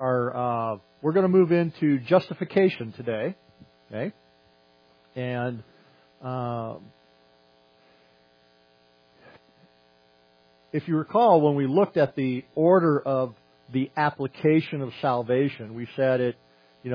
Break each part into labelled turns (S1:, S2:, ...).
S1: we're going to move into justification today, okay? And if you recall, when we looked at the order of the application of salvation, we said it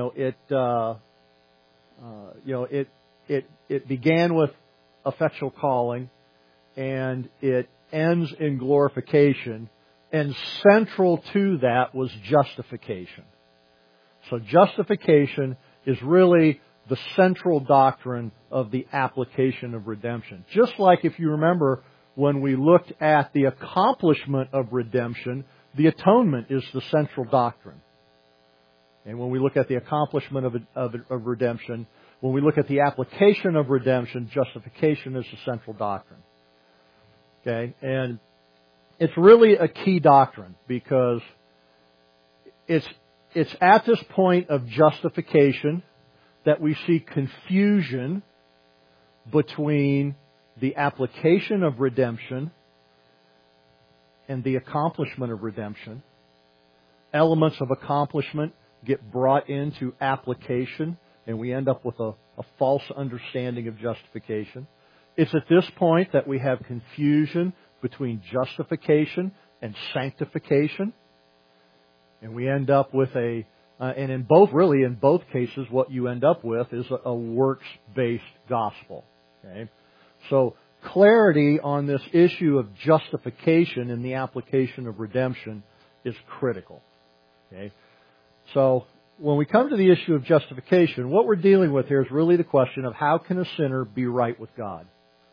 S1: began with effectual calling, and it ends in glorification, and central to that was justification. So justification is really the central doctrine of the application of redemption. Just like if you remember when we looked at the accomplishment of redemption, the atonement is the central doctrine. And when we look at the accomplishment of redemption, when we look at the application of redemption, justification is the central doctrine. Okay? And it's really a key doctrine because it's at this point of justification that we see confusion between the application of redemption and the accomplishment of redemption. Elements of accomplishment get brought into application, and we end up with a false understanding of justification. It's at this point that we have confusion between justification and sanctification. And we end up with and in both cases, what you end up with is a works-based gospel. Okay? So clarity on this issue of justification in the application of redemption is critical. Okay? So when we come to the issue of justification, what we're dealing with here is really the question of how can a sinner be right with God?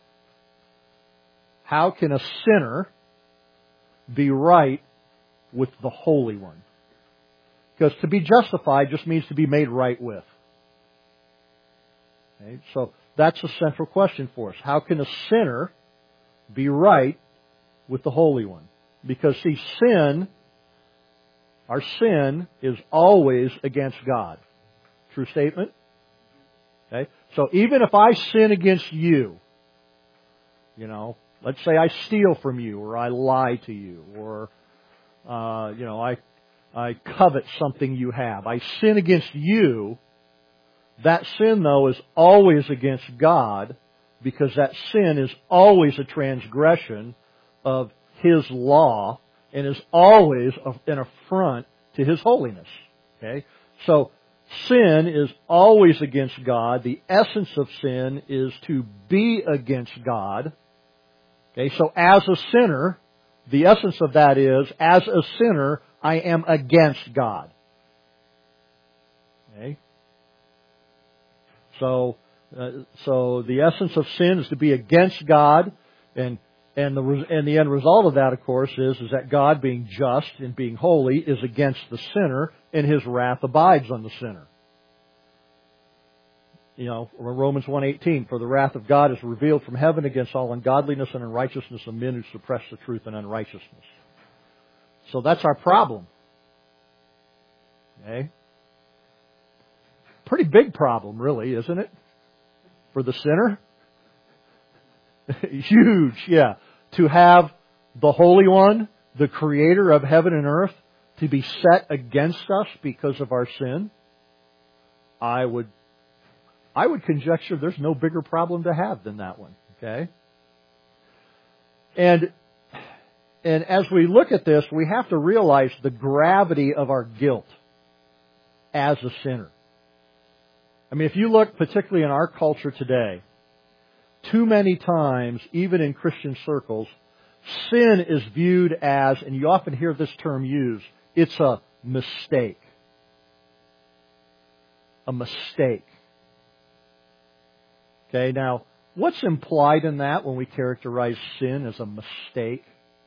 S1: How can a sinner be right with the Holy One? Because to be justified just means to be made right with. Okay? So that's a central question for us. How can a sinner be right with the Holy One? Because see, our sin is always against God. True statement? Okay? So even if I sin against you, let's say I steal from you, or I lie to you, or I covet something you have. I sin against you. That sin, though, is always against God because that sin is always a transgression of His law and is always an affront to His holiness. Okay? So sin is always against God. The essence of sin is to be against God. Okay? So as a sinner, the essence of that is, as a sinner, I am against God. Okay? So the essence of sin is to be against God, and the end result of that, of course, is that God, being just and being holy, is against the sinner, and His wrath abides on the sinner. Romans 1:18, for the wrath of God is revealed from heaven against all ungodliness and unrighteousness of men who suppress the truth in unrighteousness. So that's our problem. Okay? Pretty big problem, really, isn't it? For the sinner? Huge, yeah. To have the Holy One, the Creator of heaven and earth, to be set against us because of our sin, I would conjecture there's no bigger problem to have than that one. Okay? And as we look at this, we have to realize the gravity of our guilt as a sinner. I mean, if you look particularly in our culture today, too many times, even in Christian circles, sin is viewed as, and you often hear this term used, it's a mistake. A mistake. Okay, now, what's implied in that when we characterize sin as a mistake?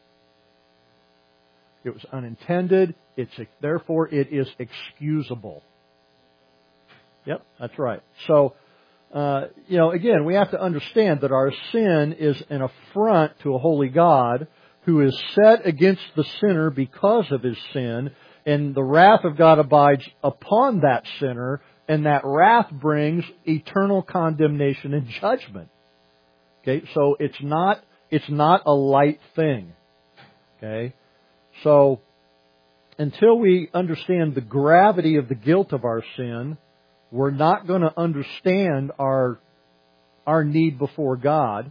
S1: It was unintended, therefore it is excusable. Yep, that's right. So, again, we have to understand that our sin is an affront to a holy God who is set against the sinner because of his sin, and the wrath of God abides upon that sinner, and that wrath brings eternal condemnation and judgment. Okay, so it's not a light thing. Okay, so until we understand the gravity of the guilt of our sin, we're not going to understand our need before God.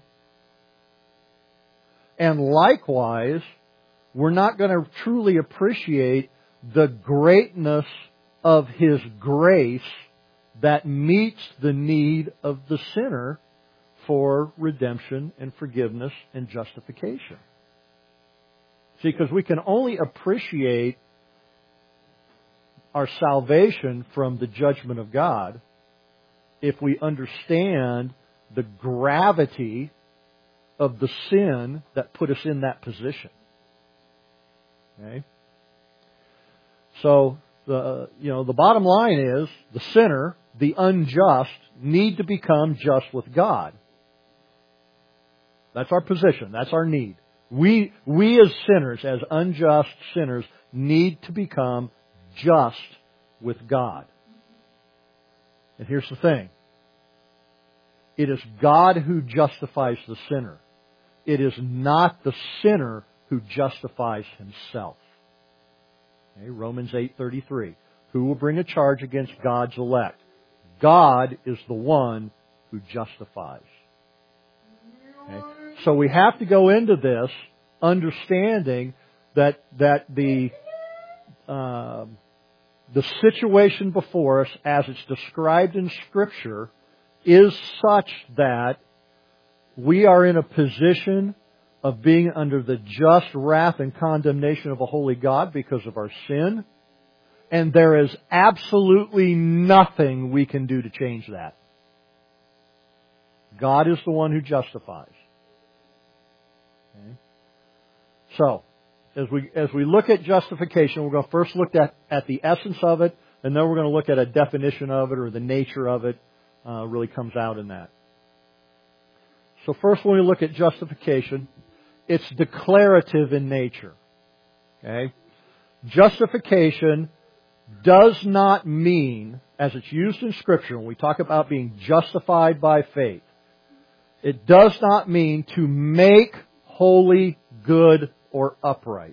S1: And likewise, we're not going to truly appreciate the greatness of His grace that meets the need of the sinner for redemption and forgiveness and justification. See, because we can only appreciate our salvation from the judgment of God if we understand the gravity of the sin that put us in that position. Okay? So, the bottom line is the sinner, the unjust, need to become just with God. That's our position. That's our need. We as sinners, as unjust sinners, need to become just with God. And here's the thing. It is God who justifies the sinner. It is not the sinner who justifies himself. Okay, Romans 8:33. Who will bring a charge against God's elect? God is the one who justifies. Okay? So we have to go into this understanding that the situation before us, as it's described in Scripture, is such that we are in a position of being under the just wrath and condemnation of a holy God because of our sin. And there is absolutely nothing we can do to change that. God is the one who justifies. Okay? So, as we look at justification, we're going to first look at the essence of it, and then we're going to look at a definition of it, or the nature of it really comes out in that. So first, when we look at justification, it's declarative in nature. Okay? Justification does not mean, as it's used in Scripture, when we talk about being justified by faith, it does not mean to make holy, good, or upright.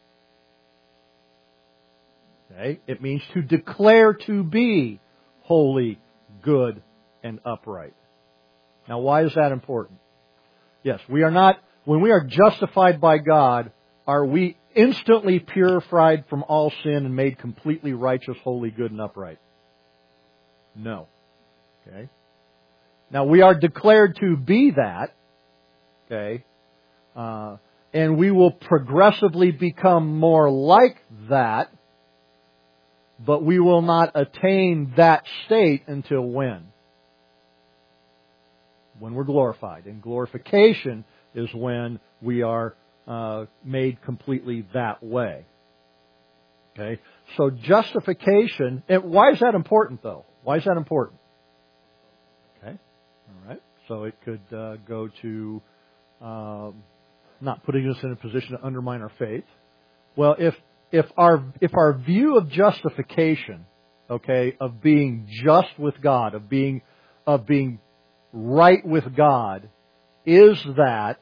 S1: Okay? It means to declare to be holy, good, and upright. Now, why is that important? Yes, when we are justified by God, are we instantly purified from all sin and made completely righteous, holy, good, and upright? No. Okay? Now, we are declared to be that, okay, and we will progressively become more like that, but we will not attain that state until when? When we're glorified. And glorification is when we are made completely that way. Okay? So justification, and why is that important though? Why is that important? Okay? All right. So it could go to not putting us in a position to undermine our faith. Well, if our view of justification, okay, of being just with God, of being right with God, is that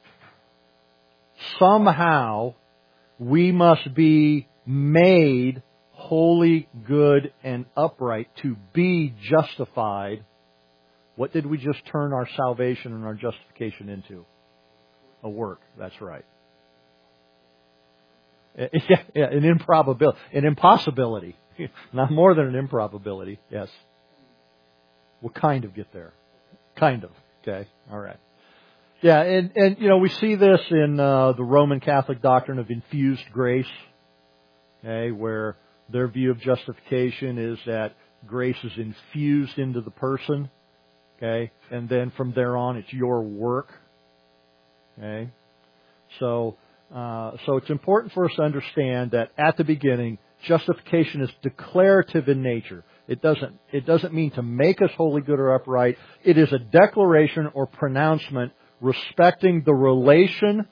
S1: somehow we must be made holy, good, and upright to be justified. What did we just turn our salvation and our justification into? A work. That's right. Yeah, an impossibility. Not more than an improbability. Yes. We'll kind of get there. Kind of. Okay. All right. Yeah, and we see this in the Roman Catholic doctrine of infused grace. Okay, where their view of justification is that grace is infused into the person. Okay, and then from there on, it's your work. Okay, so it's important for us to understand that at the beginning, justification is declarative in nature. It doesn't mean to make us holy, good, or upright. It is a declaration or pronouncement respecting the relation,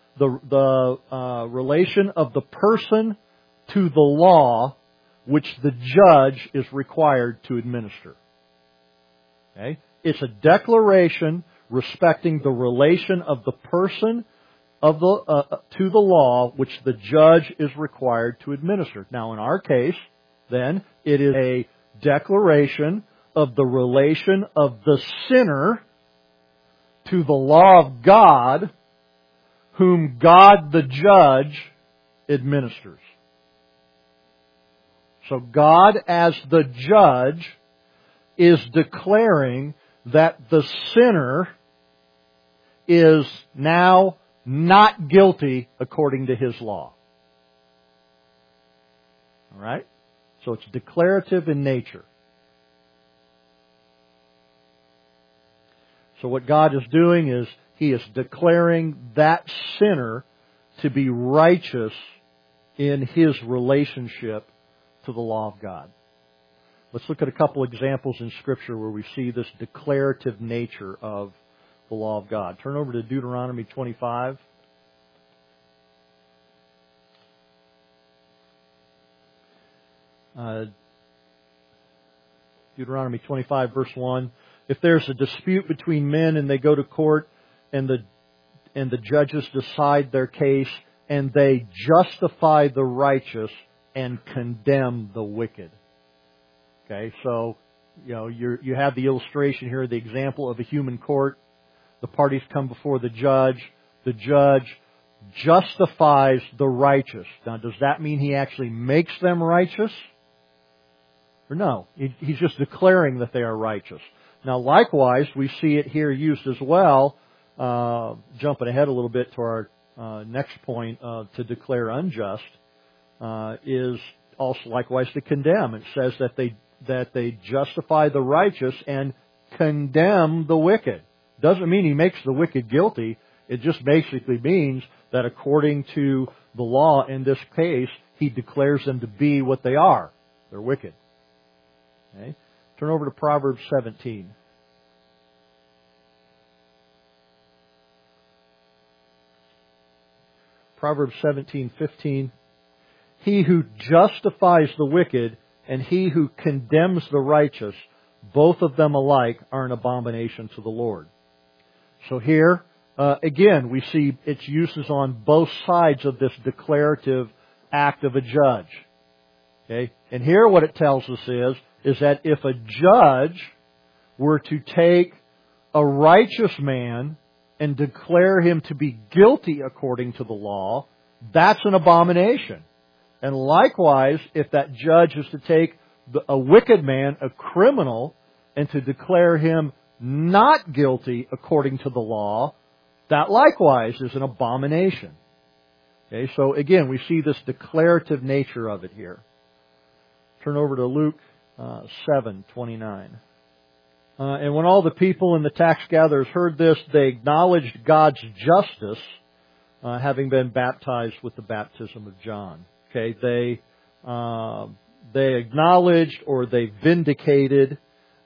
S1: relation of the person to the law which the judge is required to administer. Okay? It's a declaration respecting the relation of the person of to the law which the judge is required to administer. Now, in our case, then, it is a declaration of the relation of the sinner to the law of God, whom God the judge administers. So God, as the judge, is declaring that the sinner is now not guilty according to his law. All right? So it's declarative in nature. So what God is doing is He is declaring that sinner to be righteous in his relationship to the law of God. Let's look at a couple examples in Scripture where we see this declarative nature of the law of God. Turn over to Deuteronomy 25. Deuteronomy 25, verse 1. If there's a dispute between men and they go to court and the judges decide their case and they justify the righteous and condemn the wicked. Okay, so you have the illustration here, the example of a human court. The parties come before the judge. The judge justifies the righteous. Now, does that mean he actually makes them righteous? Or no? He's just declaring that they are righteous. Now, likewise, we see it here used as well, jumping ahead a little bit to our next point, to declare unjust, is also likewise to condemn. It says that they justify the righteous and condemn the wicked. Doesn't mean he makes the wicked guilty. It just basically means that according to the law in this case, he declares them to be what they are. They're wicked. Okay? Turn over to Proverbs 17. Proverbs 17:15. He who justifies the wicked and he who condemns the righteous, both of them alike are an abomination to the Lord. So here, again, we see its uses on both sides of this declarative act of a judge. Okay? And here what it tells us is that if a judge were to take a righteous man and declare him to be guilty according to the law, that's an abomination. And likewise, if that judge is to take a wicked man, a criminal, and to declare him not guilty according to the law, that likewise is an abomination. Okay, so again, we see this declarative nature of it here. Turn over to Luke 7:29. And when all the people and the tax gatherers heard this, they acknowledged God's justice, having been baptized with the baptism of John. Okay, they acknowledged, or they vindicated,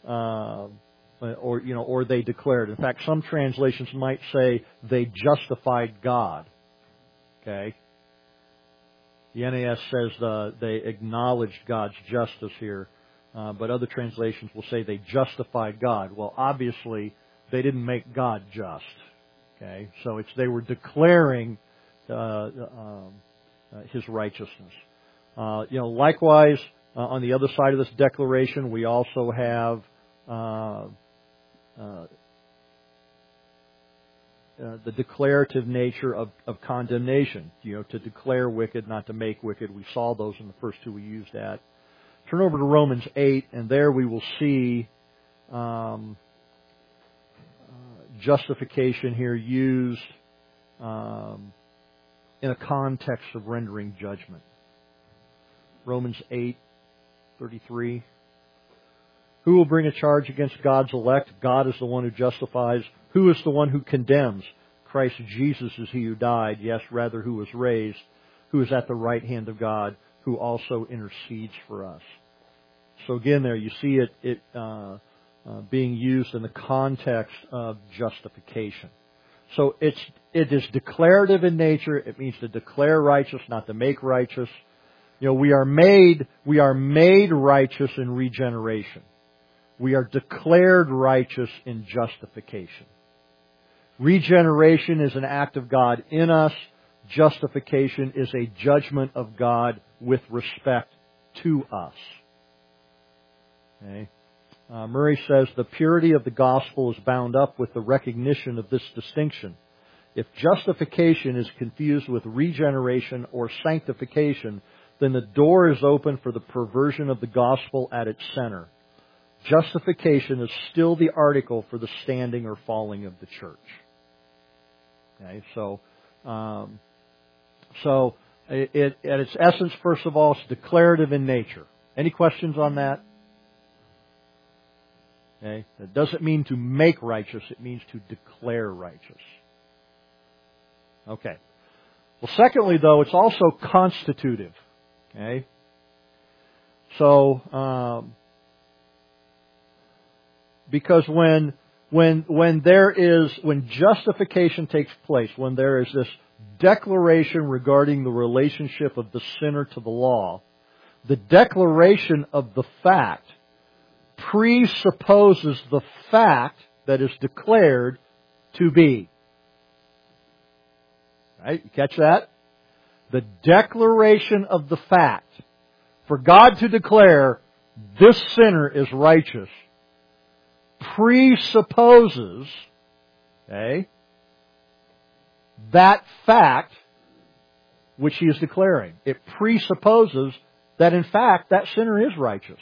S1: or they declared. In fact, some translations might say they justified God. Okay, the NAS says they acknowledged God's justice here. But other translations will say they justified God. Well, obviously, they didn't make God just. Okay, so they were declaring His righteousness. Likewise, on the other side of this declaration, we also have the declarative nature of condemnation. To declare wicked, not to make wicked. We saw those in the first two we used at. Turn over to Romans 8, and there we will see justification here used in a context of rendering judgment. Romans 8:33. Who will bring a charge against God's elect? God is the one who justifies. Who is the one who condemns? Christ Jesus is he who died, yes, rather who was raised, who is at the right hand of God, who also intercedes for us. So again, there you see it being used in the context of justification. So it is declarative in nature. It means to declare righteous, not to make righteous. We are made righteous in regeneration. We are declared righteous in justification. Regeneration is an act of God in us. Justification is a judgment of God with respect to us. Okay. Murray says the purity of the gospel is bound up with the recognition of this distinction. If justification is confused with regeneration or sanctification, then the door is open for the perversion of the gospel at its center. Justification is still the article for the standing or falling of the church. Okay, so at its essence, first of all, it's declarative in nature. Any questions on that? Okay, that doesn't mean to make righteous; it means to declare righteous. Okay. Well, secondly, though, it's also constitutive. Okay. So, because when justification takes place, when there is this declaration regarding the relationship of the sinner to the law, the declaration of the fact presupposes the fact that is declared to be. Right? You catch that? The declaration of the fact. For God to declare this sinner is righteous presupposes, okay, that fact which He is declaring. It presupposes that in fact that sinner is righteous.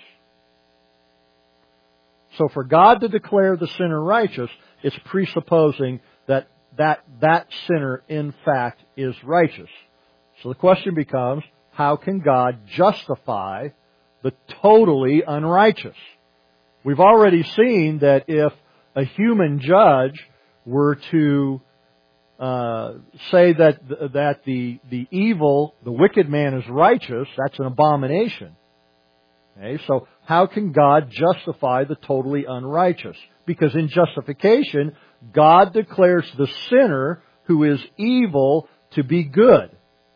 S1: So for God to declare the sinner righteous, it's presupposing that sinner in fact is righteous. So the question becomes, how can God justify the totally unrighteous? We've already seen that if a human judge were to say that the evil, the wicked man is righteous, that's an abomination. Okay, so how can God justify the totally unrighteous? Because in justification, God declares the sinner who is evil to be good.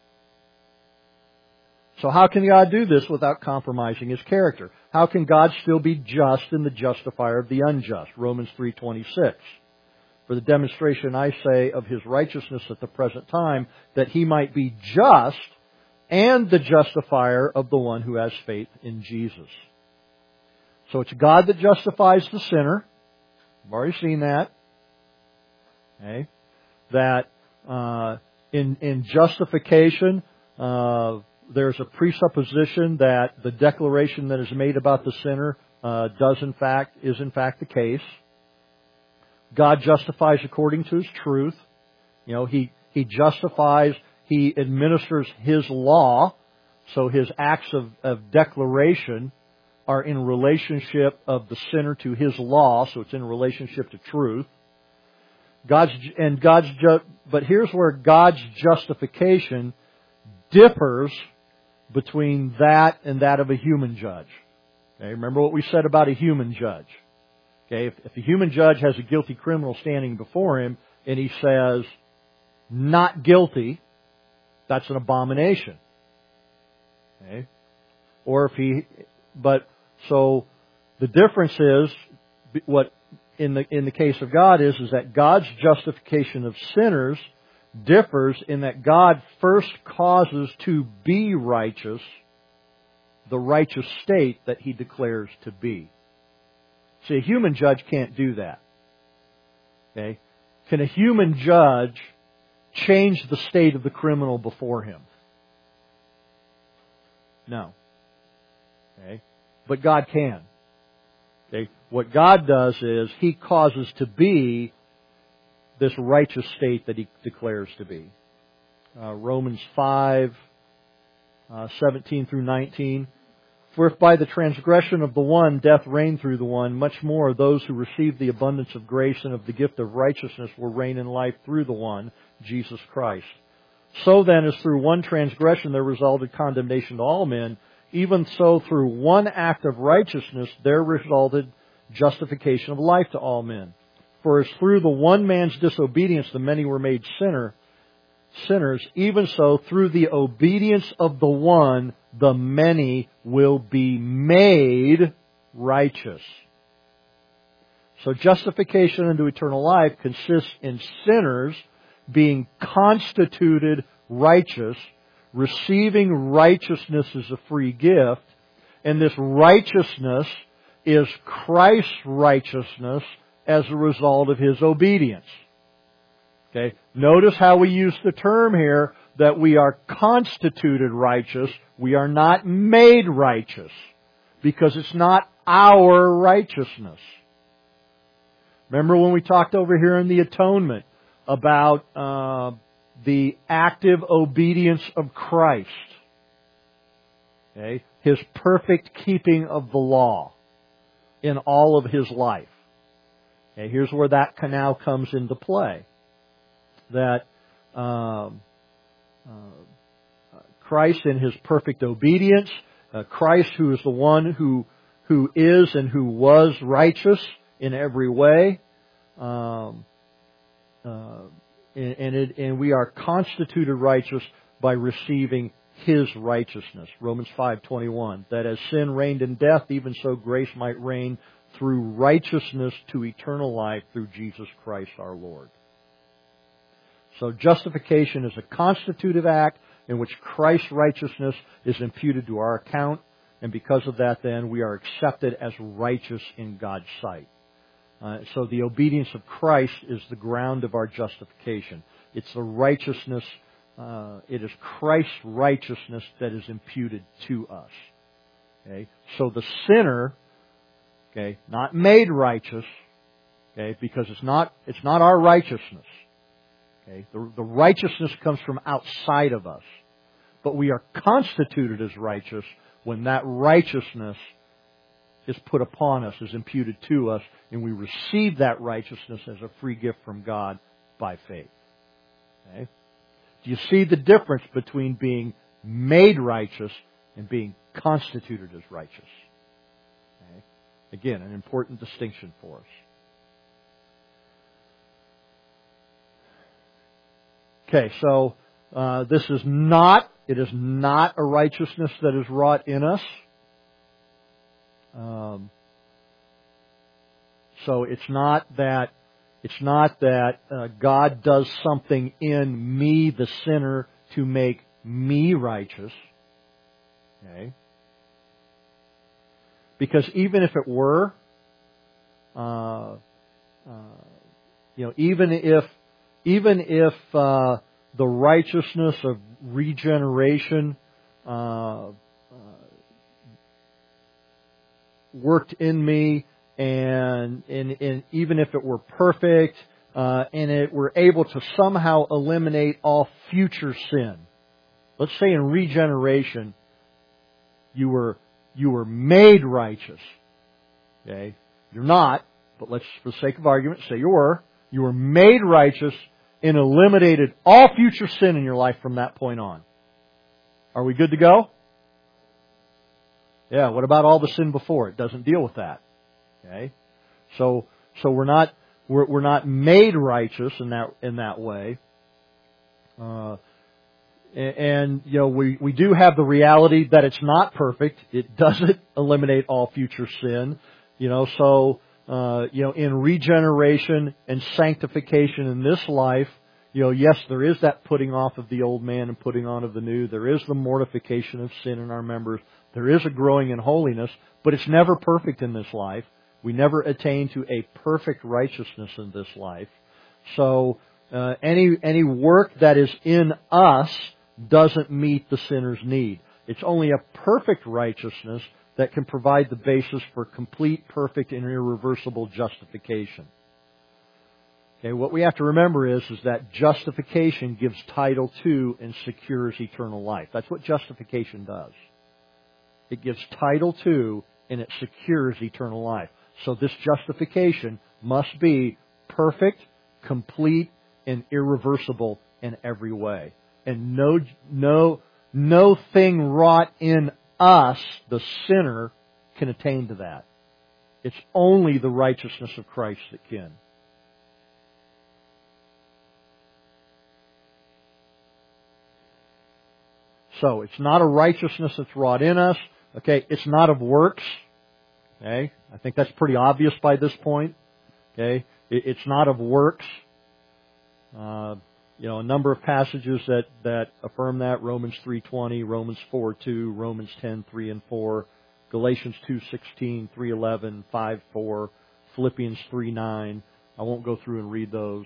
S1: So how can God do this without compromising His character? How can God still be just and the justifier of the unjust? Romans 3:26. For the demonstration, I say, of His righteousness at the present time, that He might be just and the justifier of the one who has faith in Jesus. So it's God that justifies the sinner. We've already seen that. Okay. That in justification, there's a presupposition that the declaration that is made about the sinner is in fact the case. God justifies according to His truth. You know, He justifies, He administers His law, so His acts of declaration are in relationship of the sinner to His law, so it's in relationship to truth. But here's where God's justification differs between that and that of a human judge. Okay, remember what we said about a human judge. Okay, if a human judge has a guilty criminal standing before him and he says, not guilty, that's an abomination. Okay? So the difference is, what in the case of God is that God's justification of sinners differs in that God first causes to be righteous the righteous state that He declares to be. See, a human judge can't do that. Okay? Can a human judge change the state of the criminal before him? No. Okay? But God can. Okay? What God does is He causes to be this righteous state that He declares to be. Romans 5, 17 through 19. For if by the transgression of the one death reigned through the one, much more those who receive the abundance of grace and of the gift of righteousness will reign in life through the one, Jesus Christ. So then, as through one transgression there resulted condemnation to all men, even so through one act of righteousness there resulted justification of life to all men. For as through the one man's disobedience the many were made sinners, even so through the obedience of the one the many will be made righteous. So justification unto eternal life consists in sinners being constituted righteous, receiving righteousness as a free gift, and this righteousness is Christ's righteousness as a result of His obedience. Okay? Notice how we use the term here that we are constituted righteous. We are not made righteous because it's not our righteousness. Remember when we talked over here in the atonement about the active obedience of Christ? Okay? His perfect keeping of the law in all of His life. Okay? Here's where that now comes into play. That Christ in His perfect obedience, Christ who is the one who is and who was righteous in every way, and we are constituted righteous by receiving His righteousness. Romans 5:21, that as sin reigned in death, even so grace might reign through righteousness to eternal life through Jesus Christ our Lord. So justification is a constitutive act in which Christ's righteousness is imputed to our account, and because of that then we are accepted as righteous in God's sight. So the obedience of Christ is the ground of our justification. It's the righteousness, it is Christ's righteousness that is imputed to us. Okay? So the sinner, okay, not made righteous, okay, because it's not our righteousness. Okay? The righteousness comes from outside of us. But we are constituted as righteous when that righteousness is put upon us, is imputed to us, and we receive that righteousness as a free gift from God by faith. Okay? Do you see the difference between being made righteous and being constituted as righteous? Okay? Again, an important distinction for us. Okay, so it is not a righteousness that is wrought in us. So it's not that God does something in me, the sinner, to make me righteous. Okay? Because even if it were, even if the righteousness of regeneration worked in me, and even if it were perfect, and it were able to somehow eliminate all future sin. Let's say in regeneration, you were made righteous. Okay, you're not, but let's, for the sake of argument, say you were. You were made righteous and eliminated all future sin in your life from that point on. Are we good to go? Yeah, what about all the sin before? It doesn't deal with that. Okay? So we're not made righteous in that way. We do have the reality that it's not perfect. It doesn't eliminate all future sin. In regeneration and sanctification in this life, yes, there is that putting off of the old man and putting on of the new. There is the mortification of sin in our members. There is a growing in holiness, but it's never perfect in this life. We never attain to a perfect righteousness in this life. So, any work that is in us doesn't meet the sinner's need. It's only a perfect righteousness that can provide the basis for complete, perfect, and irreversible justification. Okay, what we have to remember is that justification gives title to and secures eternal life. That's what justification does. It gives title to and it secures eternal life. So this justification must be perfect, complete, and irreversible in every way. And no thing wrought in us, the sinner, can attain to that. It's only the righteousness of Christ that can. So, it's not a righteousness that's wrought in us. Okay, it's not of works. Okay, I think that's pretty obvious by this point. Okay? It's not of works. A number of passages that affirm that. Romans 3:20, Romans 4:2, Romans 10:3 and 4, Galatians 2:16, 3:11, 5:4, Philippians 3:9. I won't go through and read those.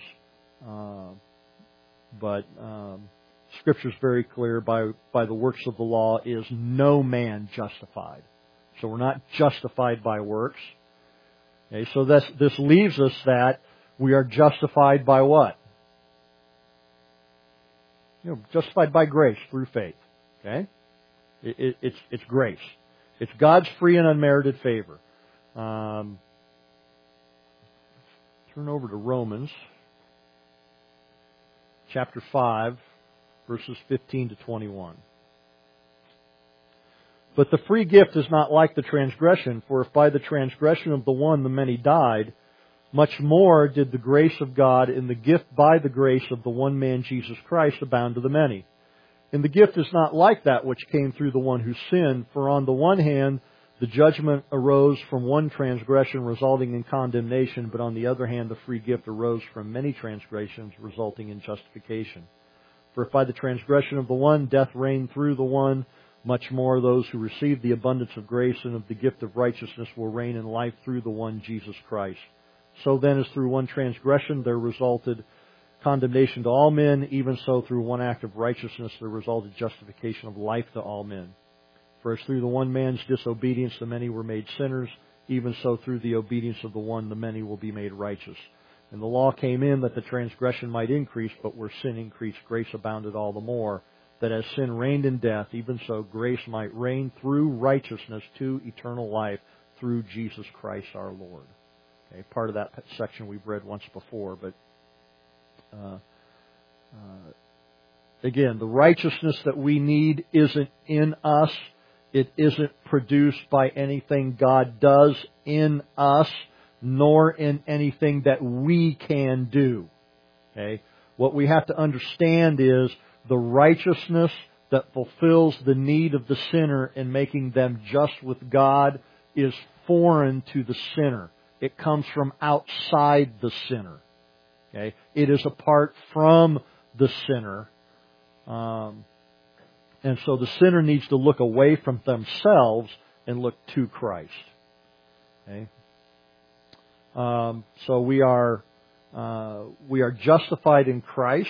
S1: But Scripture is very clear. By the works of the law is no man justified. So we're not justified by works. Okay, so this leaves us that we are justified by what? Justified by grace through faith. Okay, it's grace. It's God's free and unmerited favor. Turn over to Romans chapter 5, verses 15 to 21. But the free gift is not like the transgression, for if by the transgression of the one the many died, much more did the grace of God in the gift by the grace of the one man Jesus Christ abound to the many. And the gift is not like that which came through the one who sinned, for on the one hand the judgment arose from one transgression resulting in condemnation, but on the other hand the free gift arose from many transgressions resulting in justification. For if by the transgression of the one death reigned through the one, much more those who receive the abundance of grace and of the gift of righteousness will reign in life through the one Jesus Christ. So then as through one transgression there resulted condemnation to all men, even so through one act of righteousness there resulted justification of life to all men. For as through the one man's disobedience the many were made sinners, even so through the obedience of the one the many will be made righteous. And the law came in that the transgression might increase, but where sin increased, grace abounded all the more, that as sin reigned in death, even so grace might reign through righteousness to eternal life through Jesus Christ our Lord. Okay, part of that section we've read once before, but again, the righteousness that we need isn't in us. It isn't produced by anything God does in us, nor in anything that we can do. Okay? What we have to understand is the righteousness that fulfills the need of the sinner in making them just with God is foreign to the sinner. It comes from outside the sinner. Okay? It is apart from the sinner. And so the sinner needs to look away from themselves and look to Christ. Okay? So we are justified in Christ.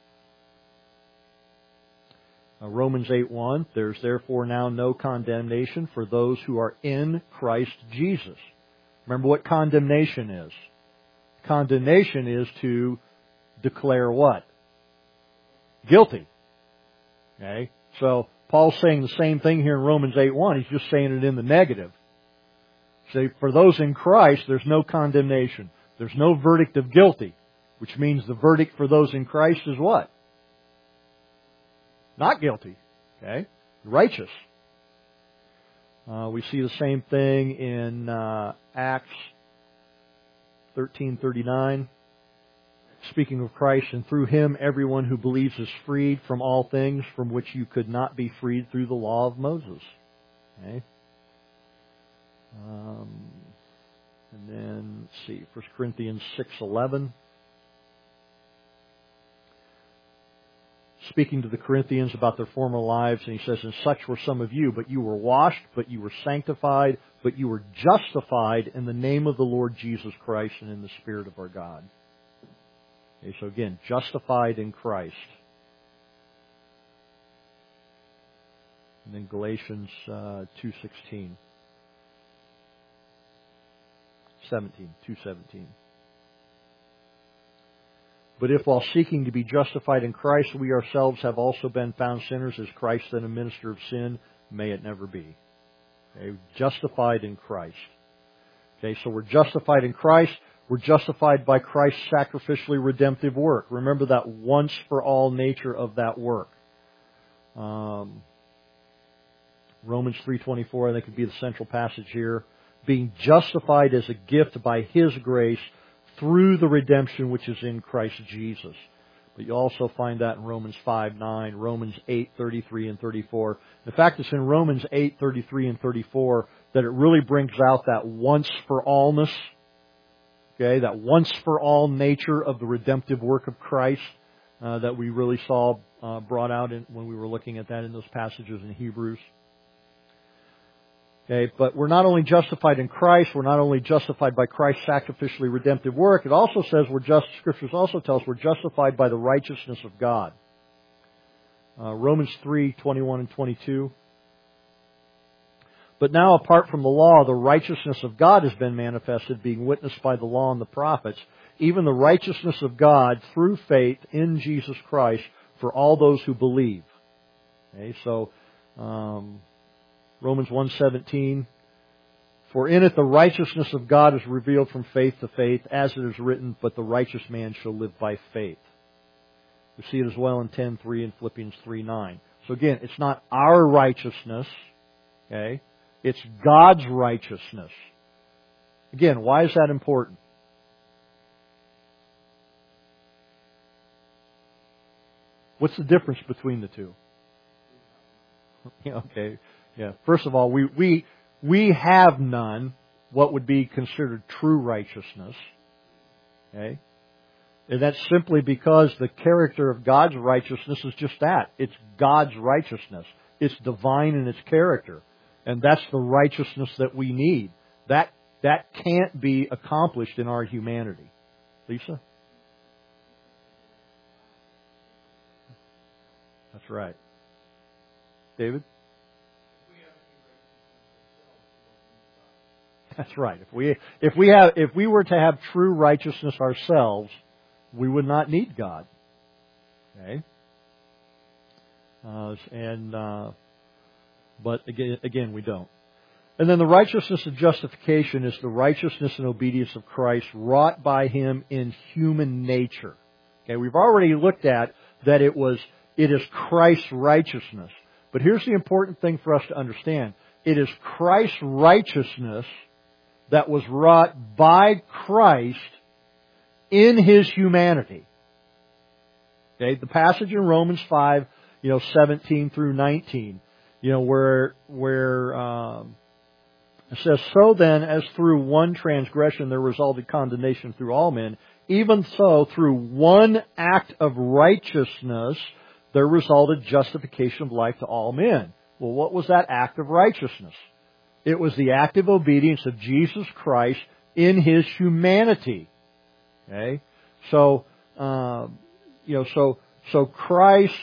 S1: Romans 8:1, there's therefore now no condemnation for those who are in Christ Jesus. Remember what condemnation is. Condemnation is to declare what? Guilty. Okay? So Paul's saying the same thing here in Romans 8:1. He's just saying it in the negative. See, for those in Christ, there's no condemnation. There's no verdict of guilty, which means the verdict for those in Christ is what? Not guilty. Okay? Righteous. We see the same thing in Acts 13:39. Speaking of Christ, and through Him everyone who believes is freed from all things from which you could not be freed through the law of Moses. Okay? And then, let's see, 1 Corinthians 6:11. Speaking to the Corinthians about their former lives, and he says, and such were some of you, but you were washed, but you were sanctified, but you were justified in the name of the Lord Jesus Christ and in the Spirit of our God. Okay, so again, justified in Christ. And then Galatians 2:17. 2:17. But if while seeking to be justified in Christ, we ourselves have also been found sinners, is Christ then a minister of sin? May it never be. Okay, justified in Christ. Okay, so we're justified in Christ. We're justified by Christ's sacrificially redemptive work. Remember that once for all nature of that work. Romans 3:24, I think would be the central passage here. Being justified as a gift by His grace through the redemption which is in Christ Jesus. But you also find that in Romans 5:9, Romans 8:33 and 34. In fact, it's in Romans 8:33 and 34 that it really brings out that once for allness. Okay, that once-for-all nature of the redemptive work of Christ that we really saw brought out when we were looking at that in those passages in Hebrews. Okay, but we're not only justified in Christ, we're not only justified by Christ's sacrificially redemptive work, it also says Scriptures also tell us we're justified by the righteousness of God. Romans 3:21 and 22. But now, apart from the law, the righteousness of God has been manifested, being witnessed by the law and the prophets, even the righteousness of God through faith in Jesus Christ for all those who believe. Okay, so Romans 1:17, for in it the righteousness of God is revealed from faith to faith, as it is written, but the righteous man shall live by faith. We see it as well in 10:3 and Philippians 3:9. So again, it's not our righteousness, okay? It's God's righteousness. Again, why is that important? What's the difference between the two? Okay, yeah. First of all, we have none what would be considered true righteousness. Okay? And that's simply because the character of God's righteousness is just that. It's God's righteousness. It's divine in its character. And that's the righteousness that we need. That can't be accomplished in our humanity. Lisa? That's right. David? That's right. If we were to have true righteousness ourselves, we would not need God. Okay? But again, we don't. And then the righteousness of justification is the righteousness and obedience of Christ wrought by Him in human nature. Okay, we've already looked at that it is Christ's righteousness. But here's the important thing for us to understand. It is Christ's righteousness that was wrought by Christ in His humanity. Okay, the passage in Romans 5, 17 through 19, where it says, so then, as through one transgression there resulted condemnation through all men, even so through one act of righteousness there resulted justification of life to all men. Well, what was that act of righteousness? It was the active obedience of Jesus Christ in His humanity. Okay, so Christ,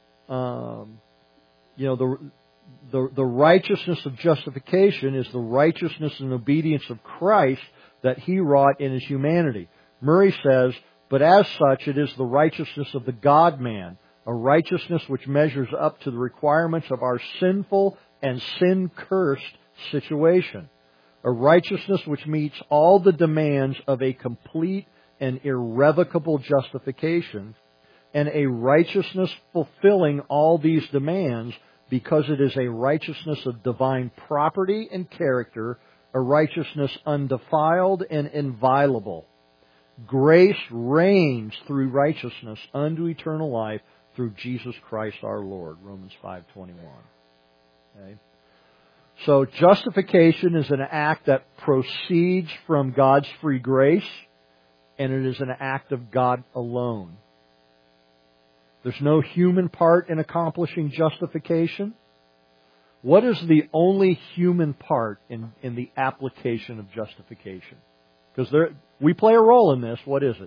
S1: the righteousness of justification is the righteousness and obedience of Christ that He wrought in His humanity. Murray says, but as such it is the righteousness of the God-man, a righteousness which measures up to the requirements of our sinful and sin-cursed situation. A righteousness which meets all the demands of a complete and irrevocable justification, and a righteousness fulfilling all these demands because it is a righteousness of divine property and character, a righteousness undefiled and inviolable. Grace reigns through righteousness unto eternal life through Jesus Christ our Lord. Romans 5:21. Okay? So justification is an act that proceeds from God's free grace, and it is an act of God alone. There's no human part in accomplishing justification. What is the only human part in the application of justification? Because we play a role in this. What is it?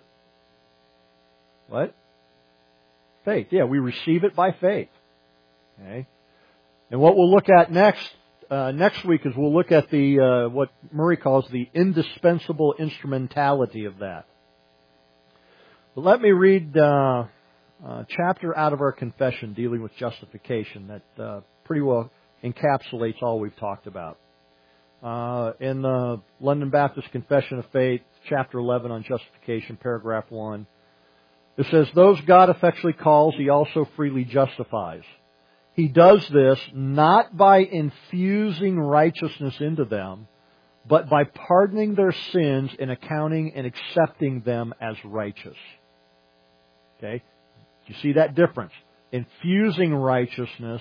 S1: What? Faith. Yeah, we receive it by faith. Okay. And what we'll look at next week is we'll look at the what Murray calls the indispensable instrumentality of that. But let me read chapter out of our confession dealing with justification that pretty well encapsulates all we've talked about. In the London Baptist Confession of Faith, chapter 11 on justification, paragraph 1, it says, those God effectually calls, He also freely justifies. He does this not by infusing righteousness into them, but by pardoning their sins and accounting and accepting them as righteous. Okay? You see that difference? Infusing righteousness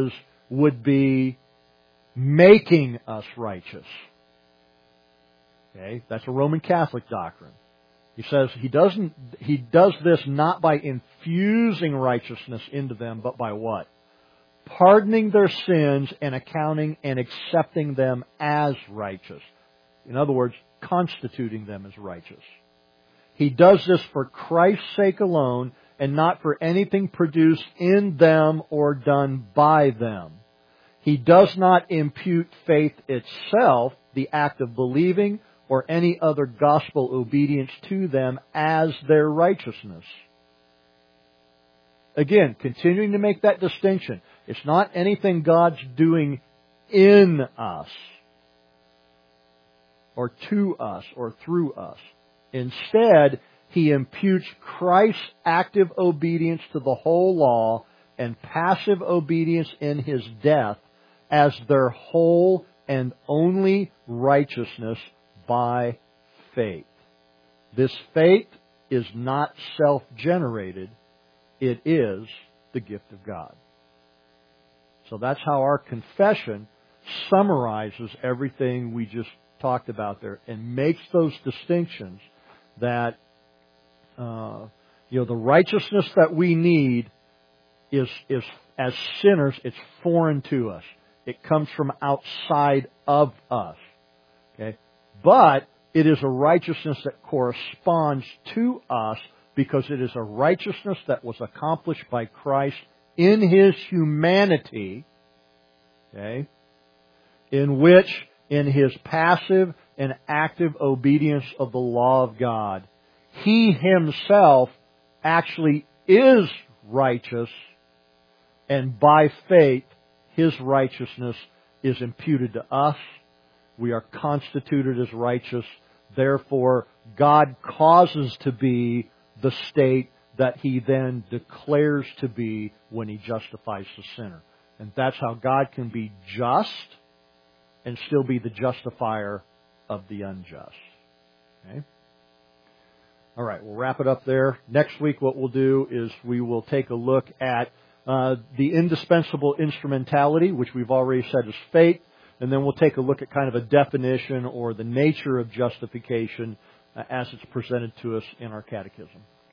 S1: would be making us righteous. Okay, that's a Roman Catholic doctrine. He says he does this not by infusing righteousness into them, but by what? Pardoning their sins and accounting and accepting them as righteous. In other words, constituting them as righteous. He does this for Christ's sake alone and not for anything produced in them or done by them. He does not impute faith itself, the act of believing, or any other gospel obedience to them as their righteousness. Again, continuing to make that distinction. It's not anything God's doing in us, or to us, or through us. Instead, He imputes Christ's active obedience to the whole law and passive obedience in His death as their whole and only righteousness by faith. This faith is not self-generated. It is the gift of God. So that's how our confession summarizes everything we just talked about there and makes those distinctions that the righteousness that we need is as sinners, it's foreign to us. It comes from outside of us. Okay? But it is a righteousness that corresponds to us because it is a righteousness that was accomplished by Christ in His humanity, okay, in which, in His passive and active obedience of the law of God, He Himself actually is righteous, and by faith, His righteousness is imputed to us. We are constituted as righteous. Therefore, God causes to be the state that He then declares to be when He justifies the sinner. And that's how God can be just and still be the justifier of the unjust. Okay? All right, we'll wrap it up there. Next week what we'll do is we will take a look at the indispensable instrumentality, which we've already said is faith. And then we'll take a look at kind of a definition or the nature of justification as it's presented to us in our catechism.